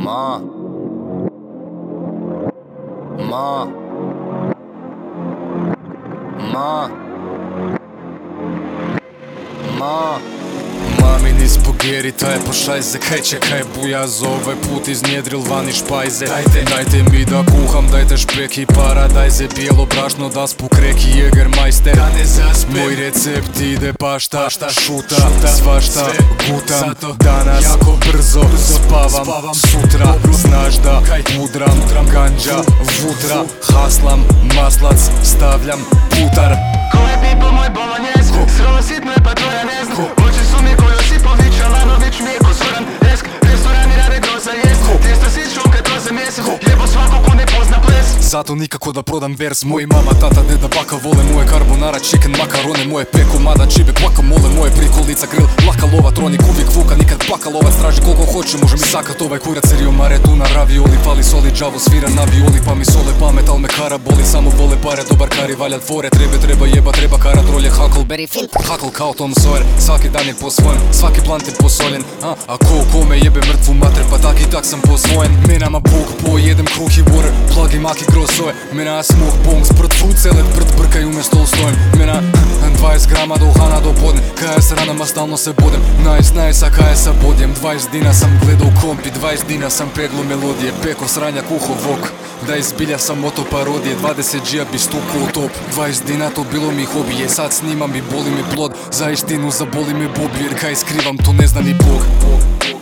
Ma Ma Ma Ma Mamini spogeri, taj pošajze, kaj čekaj buja za ovaj put iznjedril vani špajze. Dajte mi da kuham, dajte špek i paradajze, bijelo brašno da spuk reki Jägermeister. Moj recept ide pašta, šuta, svašta, gutam, danas jako brzo spavam, sutra znaš da pudram, ganđa, vutra, haslam, maslac, stavljam putar. Koje pipo moj bolonjesk, srolo sitno je pa to ja ne znam. Oči su mi ko Josipović, Alanović mi je ko Soran Esk. Restorani rade groza jest, tijesto si šunke to za mjesec. Jebo svako ko ne pozna ples. Zato nikako da prodam vers. Moji mama, tata, deda, baka vole moje carbonara, chicken, makarone, moje peko, mada, čibe, guacamole, moje prikolica, grill, laka lova, tronik, uvijek vuka, nikad bakalovac, traži koliko hoće, može mi sakat ovaj kurac, serio mare, tuna, ravioli, fali soli, džavo, svira na violi, pa mi sole pamet, al me kara boli, samo vole pare, dobar kari, valja dvore, treba jeba, treba kara, trolje, huckleberry, hakl kao Tom Sawyer, svaki dan je posvojen, svaki plant je posoljen, a ko me jebe mrtvu matre, pa tak i tak sam posvojen. Menama bog pojedem kruh i water, plug i mak i grosoje, mena smoke bong, sprt fruit salad, brkaj umjesto ustojem, mena 20 grama do uhana do podne, kaja sa ranama stalno se bodem, nice, a kaja sa bodjem, 20 dina sam gledao kompi, 20 dina sam peglo melodije, peko sranja kuho vok, da izbilja sam moto parodije, 20 džija bi stukao u top, 20 dina to bilo mi hobije, sad snimam i boli mi plod, za istinu zaboli me bob, jer kaj skrivam to ne zna ni Bog.